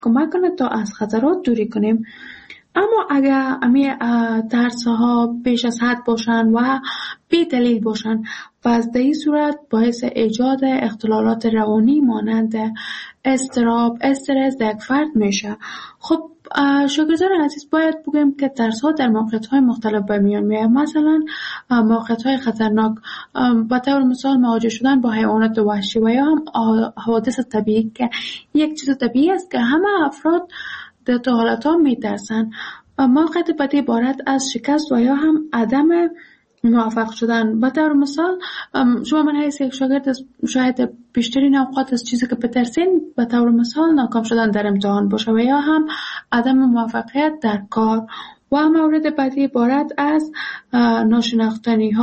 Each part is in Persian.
کمک کنه تا از خطرات دوری کنیم. اما اگر امی ترس ها بیش از حد باشن و بی دلیل باشن و از این صورت باعث ایجاد اختلالات روانی مانند اضطراب، استرس در یک فرد میشه. خب شاگردان عزیز باید بگیم که ترس ها در موقعیت های مختلف به میان میاد. مثلا موقعیت های خطرناک، به طور مثال مواجه شدن با حیوانات وحشی و یا هم حوادث طبیعی که یک چیز طبیعی است که همه افراد در تو حالت ها میترسن. موقعیت بعدی عبارت از شکست و یا هم عدم موفق شدن. به طور مثال شما من حیث یک شاگرد شاید بیشترین اوقات از چیزی که بترسین به طور مثال ناکام شدن در امتحان باشه و یا هم عدم موفقیت در کار. و مورد بعدی عبارت از ناشناختنی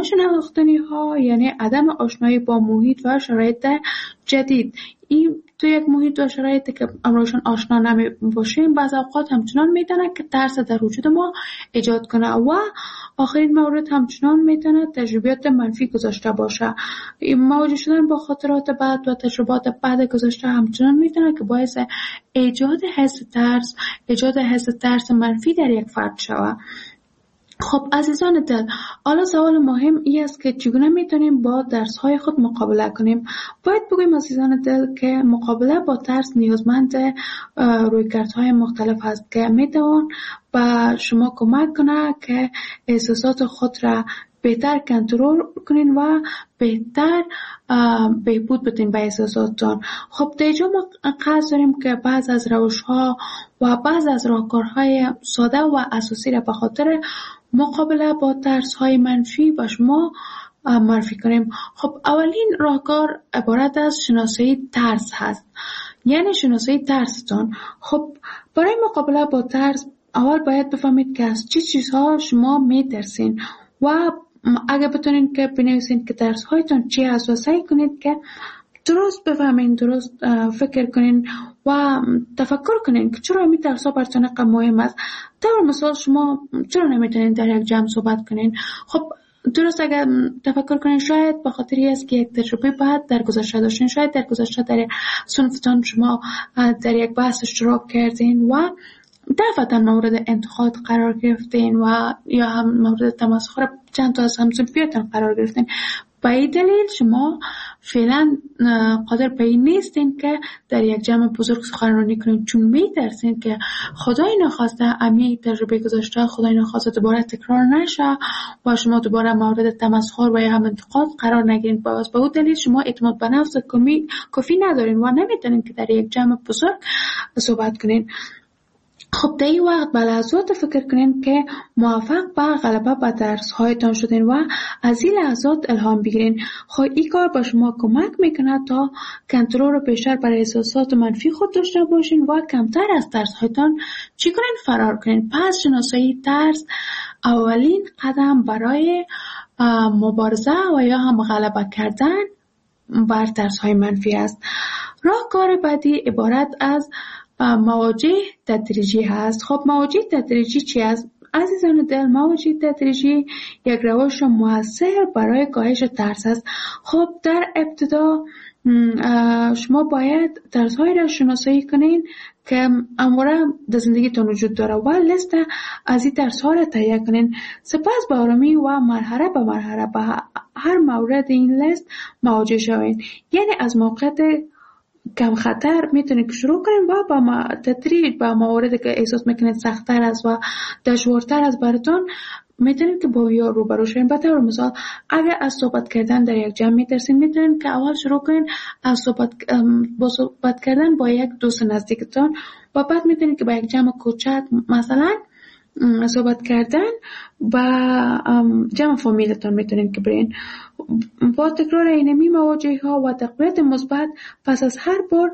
ها یعنی عدم آشنایی با محیط و شرایط جدید. این تو یک محیط و شرایطی که امروزشان آشنا نمی باشیم بعض اوقات همچنان میتونه که ترس در وجود ما ایجاد کنه. و آخرین مورد همچنان میتونه تجربیات منفی گذاشته باشه. مواجه شدن با خاطرات بد و تجربات بد گذاشته همچنان میتونه که باعث ایجاد حس ترس منفی در یک فرد شود. خب عزیزان دل، حالا سوال مهم این است که چگونه میتونیم با درس‌های خود مقابله کنیم؟ باید بگویم عزیزان دل که مقابله با ترس نیازمند رویکردهای مختلف است که میتوان به شما کمک کنه که احساسات خود را بهتر کنترل کنین و بهتر بهبود بدین به احساساتتان. خب در اینجا ما قصد داریم که بعض از روش‌ها و بعض از راهکارهای ساده و اساسی را به خاطر مقابله با ترس‌های منفی به شما معرفی کنیم. خب اولین راهکار عبارت از شناسایی ترس هست، یعنی شناسایی ترستان. خب برای مقابله با ترس اول باید بفهمید که از چه چیزها شما میترسین و اگه بتونین که بنویسین که ترس هایتون چی هست و سعی کنید که درست بفهمین، درست فکر کنین و تفکر کنین که چرا می ترس ها براتون مهم است. طور مثال شما چرا نمیتونین در یک جمع صحبت کنین؟ خب درست اگر تفکر کنین شاید به خاطر است که یک تجربه بعد در گذشته داشتین، شاید در گذشته در صنفتان شما در یک بحث اشتراک کردین و دفعتا مورد انتقاد قرار گرفتین و یا هم مورد تمسخر چند تا از همصنفیاتون قرار گرفتین. به این دلیل شما فعلا قادر به این نیستین که در یک جمع بزرگ سخنرانی کنین، چون میترسین که خدای نخواسته امی تجربه گذاشته خدای نخواسته دوباره تکرار نشه و شما دوباره مورد تمسخر و یا هم انتقاد قرار نگیرین. باز به اون دلیل شما اعتماد به نفس کافی ندارین و نمیتونین که در یک جمع بزرگ صحبت کنین. خب در این وقت به لحظات فکر کنین که موفق به غلبه به درس هایتان شدین و از این لحظات الهام بگیرین. خب این کار به شما کمک میکنه تا کنترل رو بیشتر بر احساسات منفی خود داشته باشین و کمتر از درس هایتان چی کنین؟ فرار کنین. پس شناسایی ترس اولین قدم برای مبارزه و یا هم غلبه کردن بر درس های منفی است. راهکار بعدی عبارت از مواجه تدریجی هست. خب مواجه تدریجی چی است؟ عزیزان دل، مواجه تدریجی یک روش مؤثر برای کاهش ترس است. خب در ابتدا شما باید ترس‌هایی را شناسایی کنین که همواره در زندگیتون وجود داره و لیست از این ترس‌ها را تهیه کنین. سپس به آرامی و مرحله به مرحله به هر مورد این لیست مواجه شوین. یعنی از موقعیت کم خطر میتونید که شروع کنید و با تدریج با مواردی که احساس میکنید سخت‌تر است و دشوارتر است براتون میتونید که با یا روبرو شوید. به طور مثال اگر از صحبت کردن در یک جمع میترسید میتونید که اول شروع کنید از صحبت کردن با یک دوست نزدیکتان و بعد میتونید که با یک جمع کوچک مثلا صحبت کردن با جمع فامیلتون میتونید که برین. با تکرار اینمی مواجهه ها و تقویت مثبت پس از هر بار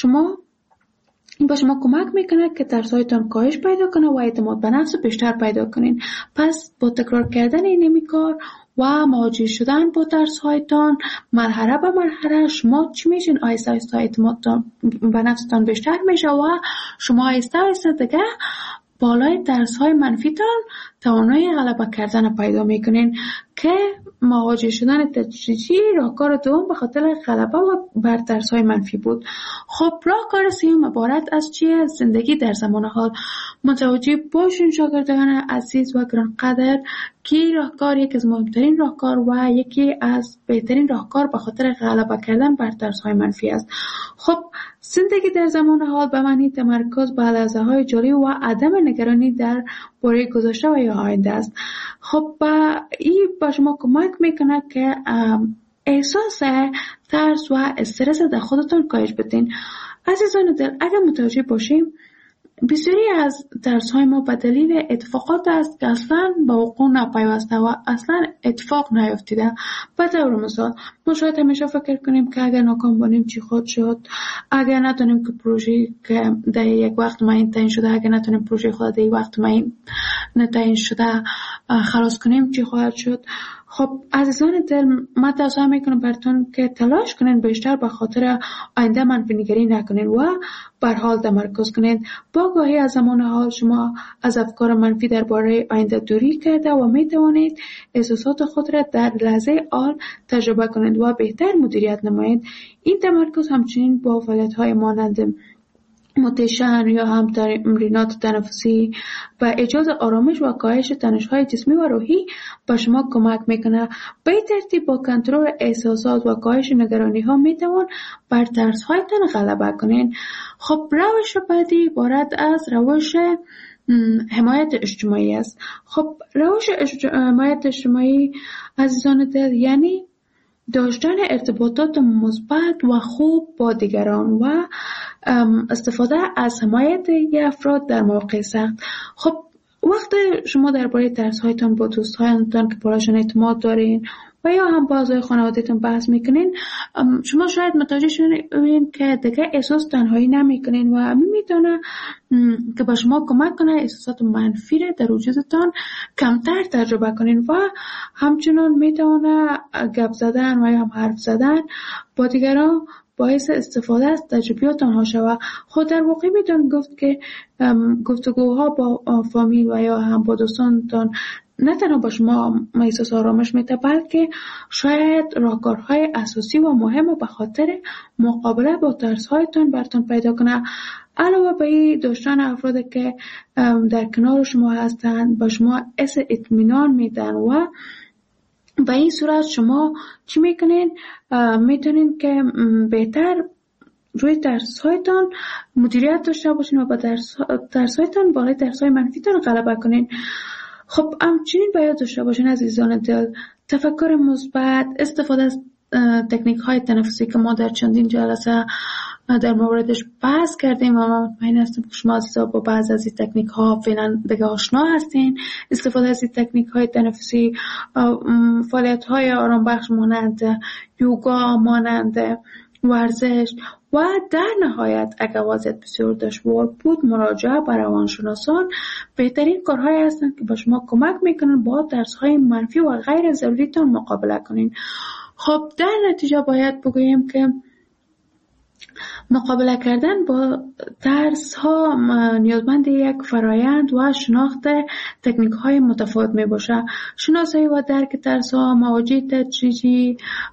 با شما کمک میکنه که ترسایتان کاهش پیدا کنه و اعتماد به نفس بیشتر پیدا کنین. پس با تکرار کردن اینمی کار و مواجه شدن با ترسایتان مرحله به مرحله شما چی میشین؟ آیسته آیسته اعتماد به نفستان بیشتر میشه و شما آیسته آیسته دیگه بالای ترس‌های منفیتان توانایی غلبه کردن پیدا میکنین که مواجه شدن تدریجی راهکار دوم به خاطر غلبه و بر ترس‌های منفی بود. خب راهکار سوم عبارت از چیه؟ زندگی در زمان حال. متوجه باشین شاگردان عزیز و گرانقدر که راهکار یکی از مهمترین راهکار و یکی از بهترین راهکار به خاطر غلبه کردن بر ترس‌های منفی است. خب زندگی در زمان حال به معنی تمرکز بر لحظه‌های جاری و عدم نگرانی در باره گذشته و یا آینده است. خب این به شما کمک میکنه که احساس ترس و استرس در خودتون کاهش بدین. عزیزان دل، اگر متوجه باشیم بسیاری از ترس‌های ما به دلیل اتفاقات است که اصلا به وقوع نپیوسته و اصلا اتفاق نیفتیده. به طور مثال ما شاید همیشه فکر کنیم که اگر ناکام باشیم چی خود شد، اگر نتونیم که پروژه که در یک وقت معین تعیین شده، اگر نتونیم پروژه خود در یک وقت معین تعیین شده خلاص کنیم چی خواهد شد. خب عزیزان دل، من توصیه میکنم براتون که تلاش کنین بیشتر به خاطر آینده منفی نگری نکنین و بر حال تمرکز کنین. با آگاهی از زمان حال شما از افکار منفی درباره آینده دوری کرده و میتوانید احساسات خود را در لحظه حال تجربه کنید و بهتر مدیریت نمایید. این تمرکز همچنین با فعالیت‌های مانند مدیتیشن یا هم تمرینات تنفسی و ایجاد آرامش و کاهش تنش‌های جسمی و روحی به شما کمک میکنه. به این ترتیب با کنترل احساسات و کاهش نگرانی‌ها میتوان بر ترس‌هایتان غلبه کنین. خب روش بعدی عبارت از روش حمایت اجتماعی است. خب روش حمایت اجتماعی عزیزان دل یعنی داشتن ارتباطات مثبت و خوب با دیگران و استفاده از حمایت افراد در مواقع سخت. خب وقتی شما درباره ترس‌هایتان با دوستانتان که برایشان اعتماد دارین و یا هم با اعضای خانواده‌تون بحث میکنین، شما شاید متوجه شوین که دیگه احساس تنهایی نمیکنین و میتونه که با شما کمک کنه احساسات منفی را در وجودتان کمتر تجربه کنین و همچنین میتونه گپ زدن و یا هم حرف زدن با دیگران باعث استفاده از تجربیات آنها شود. خود در واقع میتون گفت که گفتگوها با فامیل و یا هم با دوستانتان نه تنها با شما احساس آرامش میده، بلکه شاید راهکارهای اساسی و مهم به خاطر مقابله با ترس‌هایتان براتون پیدا کنه. علاوه بر این داشتن افرادی که در کنار شما هستند با شما حس اطمینان میدن و به این صورت شما چی میکنین؟ میتونین که بهتر روی ترس‌هایتان مدیریت داشته باشین و با ترس‌هایتان بالای ترس‌های منفیتان غلبه کنین. خب همچنین باید داشته باشین عزیزان دل تفکر مثبت، استفاده از تکنیک‌های تنفسی که ما در چندین جلسه در موردش بحث کردیم و من مطمئن هستم که شما عزیزا با بعض از این تکنیک‌ها فعلا دیگه آشنا هستین. استفاده از این تکنیک‌های تنفسی، فعالیت‌های آرام بخش مانند یوگا، مانند ورزش و در نهایت اگر وضعیت بسیار دشوار بود مراجعه به روانشناسان بهترین کارهایی هستند که به شما کمک میکنن با ترس‌های منفی و غیر ضروریتان مقابله کنین. خب در نتیجه باید بگوییم که مقابله کردن با ترس ها نیازمند یک فرایند و شناخت تکنیک های متفاوت می باشه. شناسایی و درک ترس ها، مواجهه تدریجی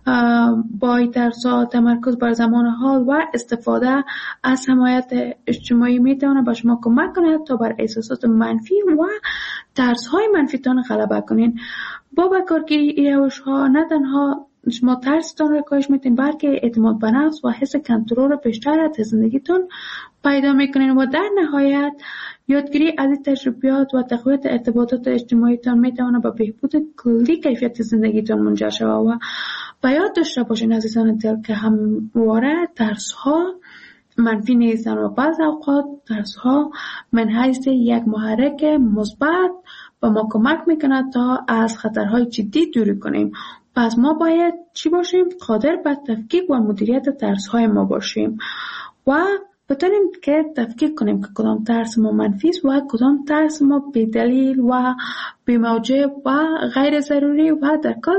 با ترس ها، تمرکز بر زمان حال و استفاده از حمایت اجتماعی می تواند به شما کمک کند تا بر احساسات منفی و ترس های منفی تان غلبه کنین. با کارگیری این روش ها نه تنها شما ترستان را کاهش میتین بلکه اعتماد به نفس و حس کنترل بیشتر از زندگیتون پیدا میکنین و در نهایت یادگیری از این تجربیات و تقویت ارتباطات اجتماعیتان میتونه به بهبود کلی کیفیت زندگیتون منجر شود. و باید داشته باشین عزیزان دل که همواره ترس ها منفی نیستن و بعض اوقات ترس ها من حیث یک محرک مثبت و ما کمک میکنه تا از خطرهای جدی دوری کنیم. پس ما باید چی باشیم؟ قادر به تفکیک و مدیریت ترس‌های ما باشیم و بتونیم که تفکیک کنیم که کدام ترس ما منفی است و کدام ترس ما بی‌دلیل و بی‌موجب و غیر ضروری و در کل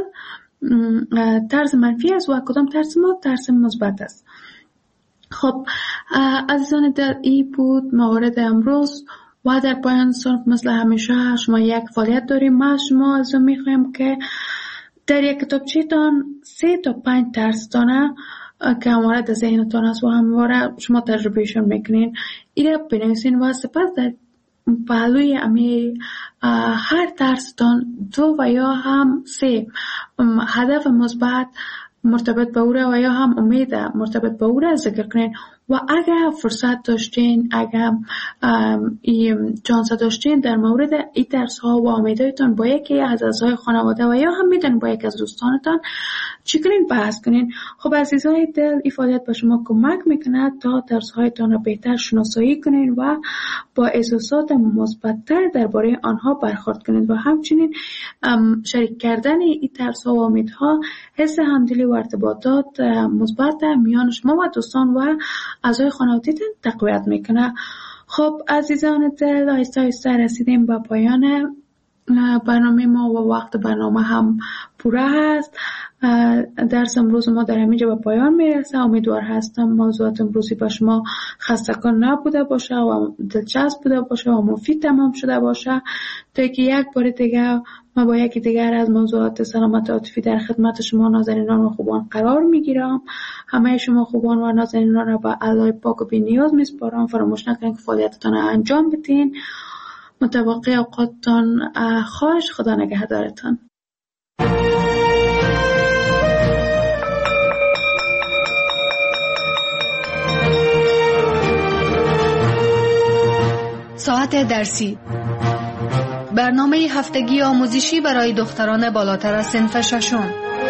ترس منفی است و کدام ترس ما ترس مثبت است. خب عزیزان دل این بود موارد امروز و در پایان صرف مثل همیشه شما یک فعالیت داریم. ما از شما میخوایم که در یک کتابچه‌تان 3 تا 5 درس دانه که همواره در ذهنتان است و همواره شما تجربهشون میکنین، ایره بنویسین و سپس در پهلوی هر درستان 2 و یا هم 3 هدف مثبت مرتبط به او و یا هم امید مرتبط به او را ذکر کنین و اگر فرصت داشتین، اگر چانس داشتین در مورد این درس ها و امیدهایتان با یکی از اعضای خانواده و یا هم میتونین با یکی از دوستانتان چی کنین بحث کنین. خب عزیزای دل، این فعالیت به شما کمک میکنه تا درس هایتان را بهتر شناسایی کنین و با احساسات مثبت‌تر درباره آنها برخورد کنین و همچنین شریک کردن این درس ها و امیدها حس همدلی و ارتباطات مثبت میان شما و دوستان و اعضای خانواده‌تان تقویت میکنه. خب عزیزان دل، آهسته آهسته رسیدیم به پایان برنامه ما و وقت برنامه هم پوره هست. درس امروز ما در همینجا به پایان میرسه. امیدوار هستم موضوعات امروزی با شما خسته‌کن نبوده باشه و دلچسب بوده باشه و مفید تمام شده باشه، تا که یک بار دیگه ما با یکی دیگر از موضوعات سلامت عاطفی در خدمت شما نازنینان و خوبان قرار میگیرم. همه شما خوبان و نازنینان را به الله پاک و بی نیاز میسپارم. فراموش نکنید که فعالیتتان را انجام بدین. متوقع اوقاتتان خواهش. خدا نگهدارتان. ساعت درسی، برنامه هفتگی آموزشی برای دختران بالاتر از صنف ششم.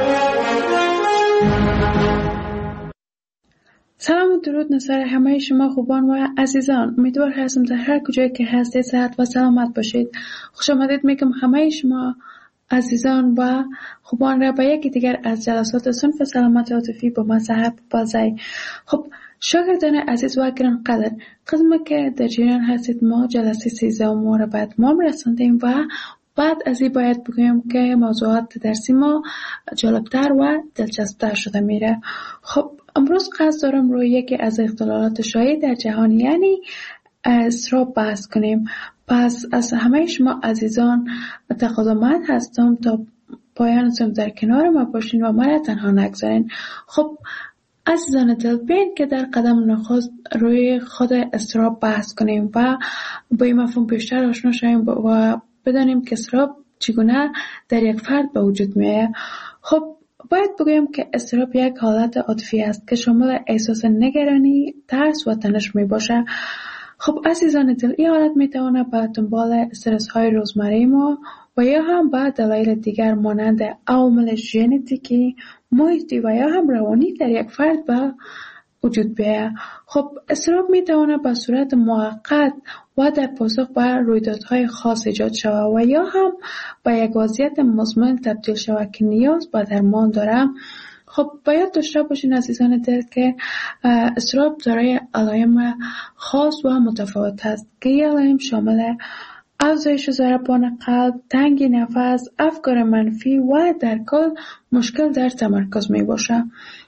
سلام و درود نصار همه شما خوبان و عزیزان. امیدوار هستم در هر کجایی که هستید صحت و سلامت باشید. خوش آمدید میگم همه شما عزیزان و خوبان را به یکی دیگر از جلسات صنف سلامت عاطفی با مذهب بازی. خب شاگردان عزیز و گرانقدر، قدم که در جریان هستید ما جلسه 13 ما را به اتمام رساندیم و بعد از این باید بگویم که موضوعات درسی ما جالبتر و دلچسبتر شده میره. خب امروز قصد دارم روی یکی از اختلالات شایع در جهان یعنی اضطراب بحث کنیم. پس از همه شما عزیزان تقاضامند هستم تا پایان صنف در کنار ما باشین و ما را تنها نگذارین. خب عزیزان دل، بیاین که در قدم نخست روی خود اضطراب بحث کنیم و با این مفهوم بیشتر آشنا شویم و بدانیم که اضطراب چگونه در یک فرد به وجود میاد. خب باید بگویم که اضطراب یک حالت عاطفی است که شامل احساس نگرانی، ترس و تنش می باشه. خب عزیزان دل، این حالت می تواند به دنبال استرس های روزمره ما و یا هم به دلایل دیگر مانند عوامل ژنتیکی، محیطی و یا هم روانی در یک فرد به وجود بیاید. خب اضطراب می تواند به صورت موقت و در پاسخ به رویدادهای خاص ایجاد شود و یا هم به یک وضعیت مزمن تبدیل شود که نیاز به درمان دارد. خب باید داشته باشین عزیزان دل که اضطراب دارای علائم خاص و متفاوت است که این علائم شامل افزایش ضربان قلب، تنگی نفس، افکار منفی و در کل مشکل در تمرکز می باشه.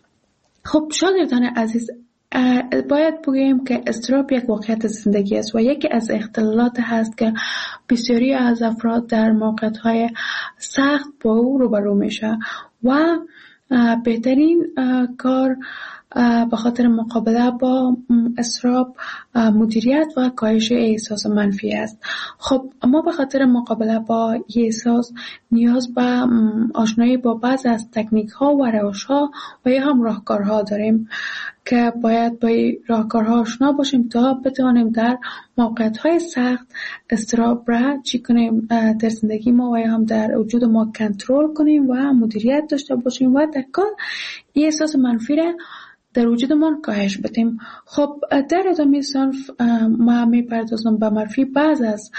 خب شاگردان عزیز، باید بگوییم که اضطراب یک واقعیت زندگی است و یکی از اختلالات هست که بسیاری از افراد در موقعیت‌های سخت با او روبرو میشه و بهترین کار به خاطر مقابله با اضطراب مدیریت و کاهش احساس منفی است. خب ما به خاطر مقابله با این احساس نیاز به آشنایی با بعض از تکنیک ها و روش ها و یا هم راهکارها داریم که باید با راهکارها آشنا باشیم تا بتوانیم در موقعیت های سخت اضطراب را چی کنیم در زندگی ما و یا هم در وجود ما کنترل کنیم و مدیریت داشته باشیم و در کل این احساس منفی را در وجودمان کاهش بدیم. خب در ادامه صنف ما میپردازم به معرفی بعض از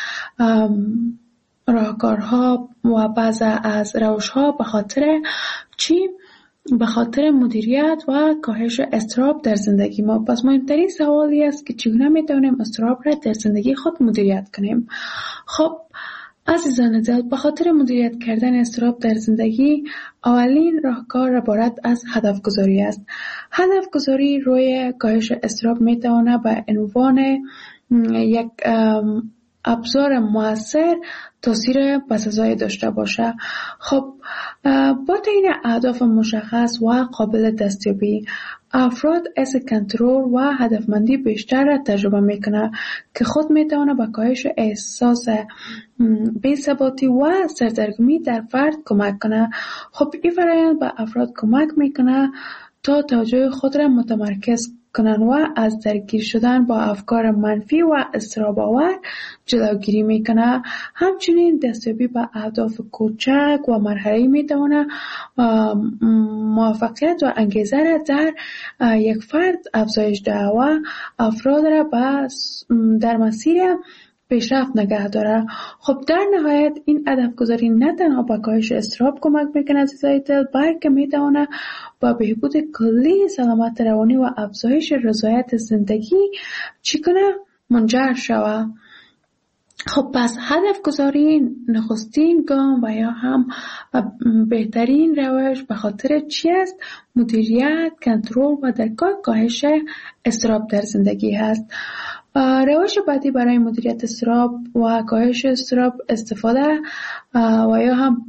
راهکارها و بعض از روش‌ها به خاطر چی؟ به خاطر مدیریت و کاهش اضطراب در زندگی ما. پس مهمترین سوالی است که چگونه میتونیم اضطراب را در زندگی خود مدیریت کنیم. خب عزیزان دل، به خاطر مدیریت کردن اضطراب در زندگی اولین راهکار عبارت از هدف گذاری است. هدف گذاری روی کاهش اضطراب میتواند به عنوان یک ابزار مؤثر تاثیر بسزایی داشته باشه. خب با تعیین اهداف مشخص و قابل دستیابی، افراد حس کنترل و هدفمندی بیشتر را تجربه میکنه که خود میتونه به کاهش احساس بی‌ثباتی و سردرگمی در فرد کمک کنه. خب این فرآیند به افراد کمک میکنه تا توجه خود را متمرکز کنند و از درگیر شدن با افکار منفی و اضطراب‌آور جلوگیری میکنه. همچنین دستیابی به اهداف کوچک و مرحله‌ای میتونه موفقیت و انگیزه را در یک فرد افزایش دهد و افراد را در مسیر پیشرفت نگه داره. خب در نهایت این هدف گذاری نه تنها به کاهش اضطراب کمک میکنه عزیزای دل، بلکه میتونه با بهبود کلی سلامت روانی و افزایش رضایت زندگی منجر شود. خب پس هدف گذاری نخستین گام و یا هم بهترین روش به خاطر چی است؟ مدیریت، کنترل و در کاهش اضطراب در زندگی هست. روش بعدی برای مدیریت اضطراب و کاهش اضطراب استفاده و یا هم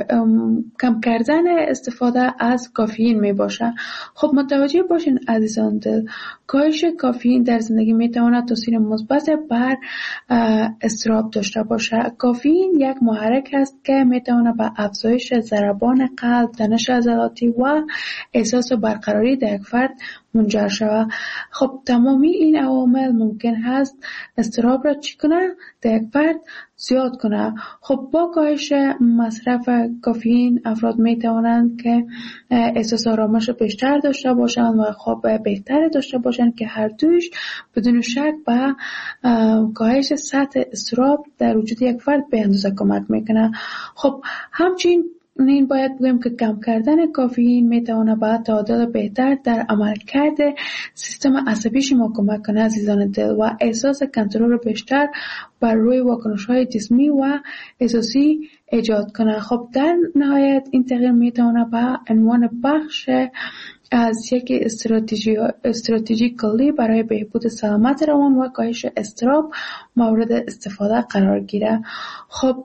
کم کردن استفاده از کافئین می باشه. خب متوجه باشین عزیزان دل، کاهش کافئین در زندگی می تواند تاثیر مثبت بر اضطراب داشته باشه. کافئین یک محرک است که می تواند به افزایش ضربان قلب، تنش عضلاتی و احساس برقراری در یک فرد منجر شود. خب تمامی این عوامل ممکن هست اضطراب را چی کنه؟ در یک فرد زیاد کنه. خب با کاهش مصرف کافئین افراد می توانند که احساس آرامش بیشتر داشته باشند و خواب بهتر داشته باشند که هر دوش بدون شک به کاهش سطح اضطراب در وجود یک فرد به اندازه کمک میکنه. خب همچنین باید بگم که کم کردن کافئین میتونه به تعادل بهتر در عملکرد سیستم عصبی شما کمک کنه عزیزان دل و احساس کنترل بیشتر بر روی واکنش‌های جسمی و احساسی ایجاد کنه. خب در نهایت این تغییر میتونه به عنوان بخش از یک استراتژی کلی برای بهبود سلامت روان و کاهش اضطراب مورد استفاده قرار گیره. خب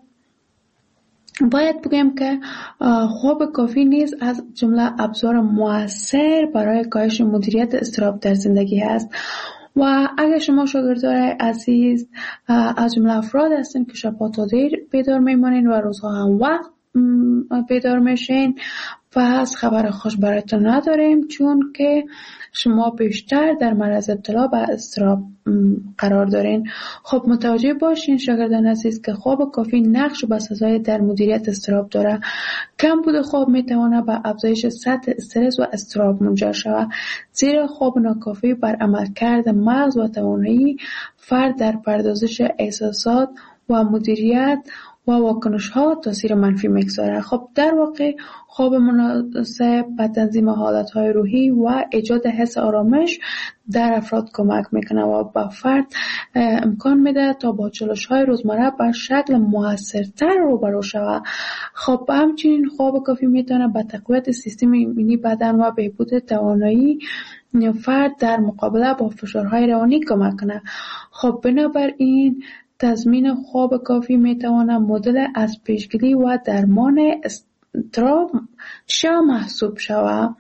باید بگم که خواب کافی نیز از جمله ابزار مؤثر برای کاهش مدیریت اضطراب در زندگی است و اگر شما شاگردان عزیز از جمله افراد هستین که شب‌ها تا دیر بیدار میمانین و روزها هم وقت بیدار میشین، پس خبر خوش براتون نداریم، چون که شما بیشتر در معرض ابتلا به اضطراب قرار دارین. خب متوجه باشین شاگردان عزیز که خواب کافی نقش بسزایی در مدیریت اضطراب داره. کم بود خواب میتونه به افزایش سطح استرس و اضطراب منجر شود، زیرا خواب ناکافی بر عملکرد مغز و توانایی فرد در پردازش احساسات و مدیریت و واکنش‌ها تاثیر منفی میگذاره. خب در واقع خواب مناسب به تنظیم حالت‌های روحی و ایجاد حس آرامش در افراد کمک میکنه و به فرد امکان میده تا با چالش‌های روزمره به شکل موثرتر روبرو شود. خب همچنین خواب کافی میتونه به تقویت سیستم ایمنی بدن و بهبود توانایی فرد در مقابله با فشارهای روانی کمک کنه. خب بنابراین تضمین خواب کافی میتواند مدل از پیشگیری و درمان اضطراب محسوب شود.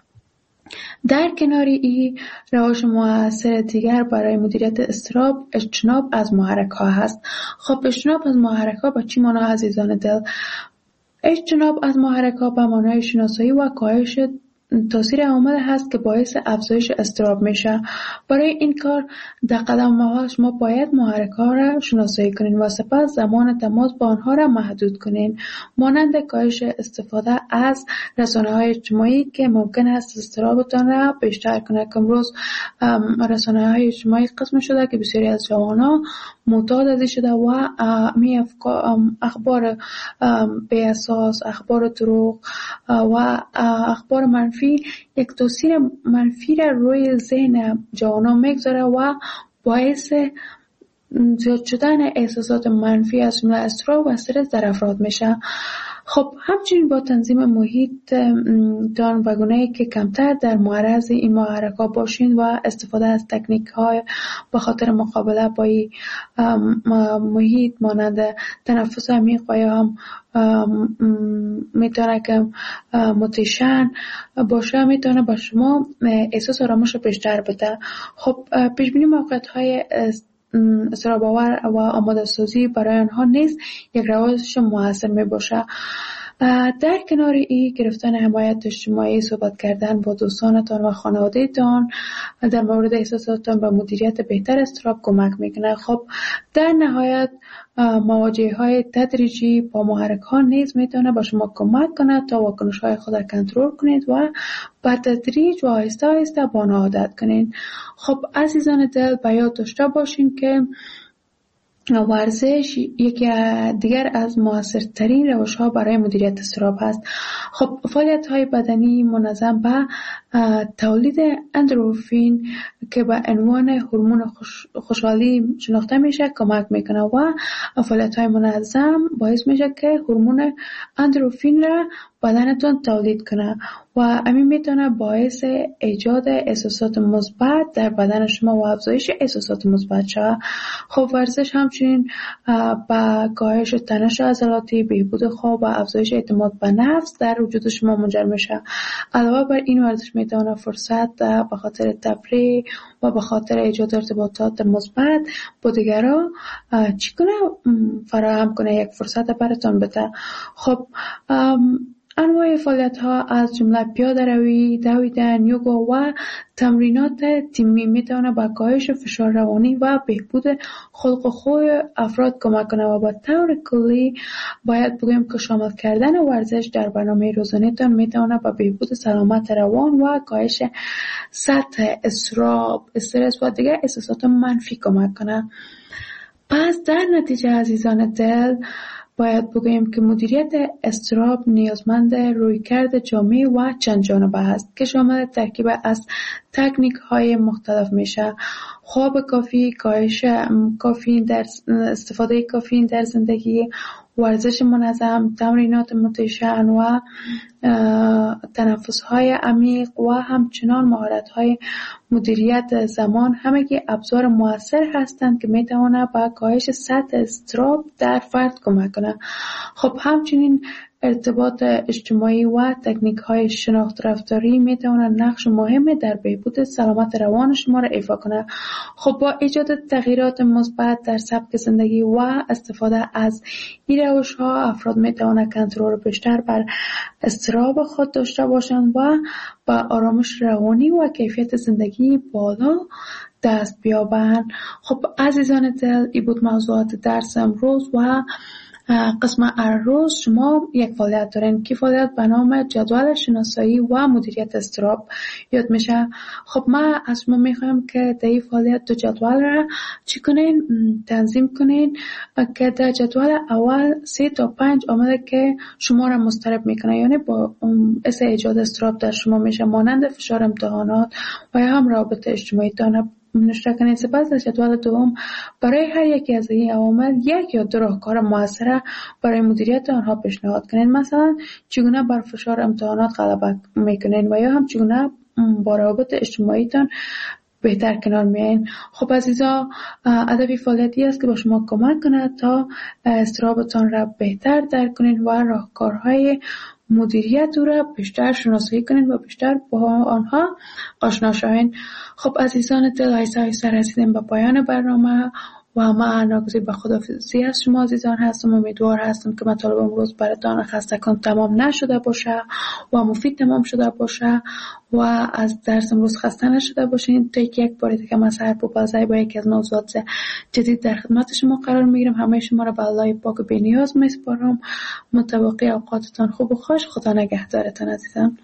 در کنار این روش مؤثر دیگر برای مدیریت اضطراب اجتناب از محرک ها هست. خب اجتناب از محرک ها به چی معنی عزیزان دل؟ اجتناب از محرک ها به معنای شناسایی و کاهش تاثیر عامل هست که باعث افزایش اضطراب میشه. برای این کار در قدم اول شما باید محرک ها را شناسایی کنین و سپس زمان تماس با آنها را محدود کنین، مانند کاهش استفاده از رسانه‌های اجتماعی که ممکن است اضطرابتان را بیشتر کنه. امروز رسانه‌های اجتماعی قسم شده که بسیاری از جوانان معتاد ازش شده و اخبار بی اساس، اخبار دروغ و اخبار منفی یک تاثیر منفی را روی ذهن جوانان میگذاره و باعث زیاد شدن احساسات منفی از جمله اضطراب و استرس در افراد میشه. خب همچنین با تنظیم محیط دان و گونه‌ای که کمتر در معرض این محرک‌ها باشین و استفاده از تکنیک‌های به خاطر مقابله با محیط مانند تنفس عمیق و یا هم میتونه که موتیشن باشه، میتونه با شما احساس آرامش بیشتر بده. خب پیش بینی موقعیت‌های اضطراب‌آور و آماده سازی برای آنها نیز یک روش موثر می باشه. در کنار این گرفتن حمایت اجتماعی، صحبت کردن با دوستانتان و خانواده‌تان در مورد احساساتتان و مدیریت بهتر اضطراب کمک میکنه. خب در نهایت مواجهه‌های تدریجی با محرک‌ها نیز میتونه با شما کمک کنه تا واکنش‌های خود را کنترل کنید و با تدریج و آهسته آهسته با آن عادت کنید. خب عزیزان دل، به یاد داشته باشین که ورزش یکی دیگر از موثرترین روش‌ها برای مدیریت اضطراب است. خب فعالیت‌های بدنی منظم به تولید اندروفین که به عنوان هورمون خوشحالی شناخته میشه کمک میکنه و فعالیت‌های منظم باعث میشه که هورمون اندروفین را بدنتون تولید کنه و همین میتونه باعث ایجاد احساسات مثبت در بدن شما و افزایش احساسات مثبت شود. خب ورزش همچنین با کاهش تنش عضلاتی، بهبود خواب و افزایش اعتماد به نفس در وجود شما منجر میشه. علاوه بر این ورزش میتونه فرصت به خاطر تفریح و به خاطر ایجاد ارتباطات مثبت با دیگران چگونه فراهم کنه، یک فرصت براتون بده. خب انواع فعالیت‌ها از جمله پیاده روی، دویدن، یوگا و تمرینات تیمی میتونه با کاهش فشار روانی و بهبود خلق و خوی افراد کمک کنه و با طور کلی باید بگویم که شامل کردن ورزش در برنامه روزانه‌تان میتونه با بهبود سلامت روان و کاهش سطح اضطراب، استرس و دیگر احساسات منفی کمک کنه. پس در نتیجه عزیزان دل باید بگوییم که مدیریت اضطراب نیازمند رویکرد جامع و چند جانبه است که شامل ترکیب از تکنیک‌های مختلف میشه: خواب کافی، کاهش استفاده کافی در زندگی، ورزش منظم، تمرینات موتیشن و تنفس‌های عمیق و همچنان مهارت‌های مدیریت زمان همگی ابزار مؤثر هستند که می‌توانند به کاهش سطح اضطراب در فرد کمک کنند. خب همچنین ارتباط اجتماعی و تکنیک‌های شناخت رفتاری می‌توانند نقش مهمی در بهبود سلامت روان شما را ایفا کنند. خب با ایجاد تغییرات مثبت در سبک زندگی و استفاده از این روش‌ها افراد می‌توانند کنترل بیشتر بر اضطراب خود داشته باشند و با آرامش روانی و کیفیت زندگی بالا دست بیابند. خب عزیزان دل، این بود موضوعات درس امروز و قسم روز شما یک فعالیت دارین که فعالیت به نام جدول شناسایی و مدیریت اضطراب یاد میشه. خب ما از شما میخوایم که در این فعالیت دو جدول را چی کنین؟ تنظیم کنین که در جدول اول 3 تا 5 عامل که شما را مضطرب میکنه، یعنی با باعث ایجاد اضطراب در شما میشه، مانند فشار امتحانات و یا هم رابطه اجتماعی تان نشته کنید. سپس در جدول دوم برای هر یکی از این عوامل 1 یا 2 راهکار موثر برای مدیریت آنها پیشنهاد کنید. مثلا چگونه بر فشار امتحانات غلبه میکنین و یا هم چگونه با روابط اجتماعی تان بهتر کنار میایین. خب عزیزا، هدف فعالیتی است که با شما کمک کند تا اضطرابتان را بهتر درک کنین و راهکارهای مدیریت او را بیشتر شناسایی کنین و بیشتر با آنها آشنا شوین. خب عزیزان دل، آهسته رسیدیم به پایان برنامه و من ناگزیر به خداحافظی از شما عزیزان هستم. امیدوار هستم که مطالب امروز براتان خستگان تمام نشده باشه و مفید تمام شده باشه و از درس امروز خسته نشده باشین. تا یک بار دیگه من سحر پوپلزی با یکی از موضوعات جدید در خدمت شما قرار میگیرم. همه شما را به الله پاک بی نیاز میسپارم. متوقع اوقاتتان خوب و خوش. خدا نگهدارتان عزیزان.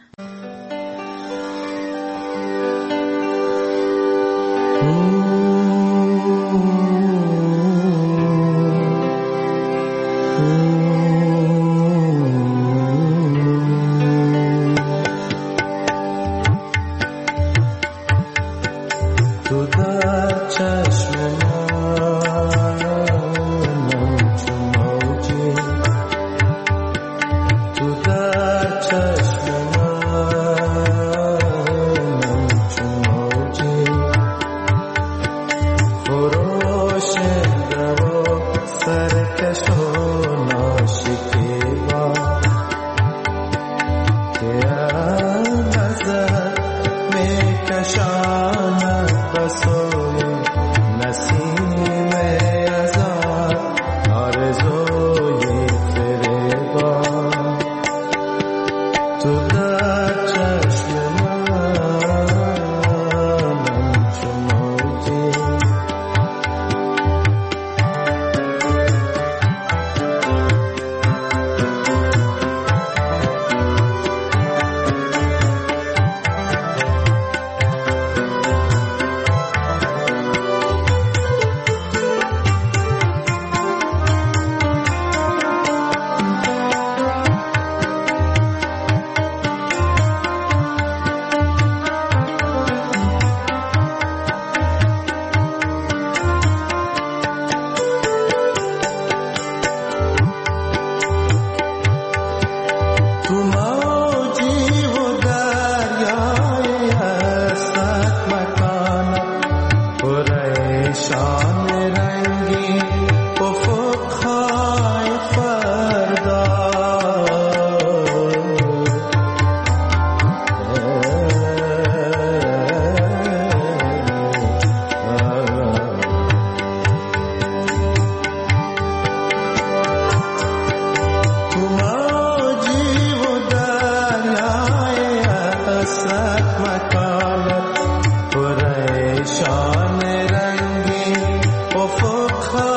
آخر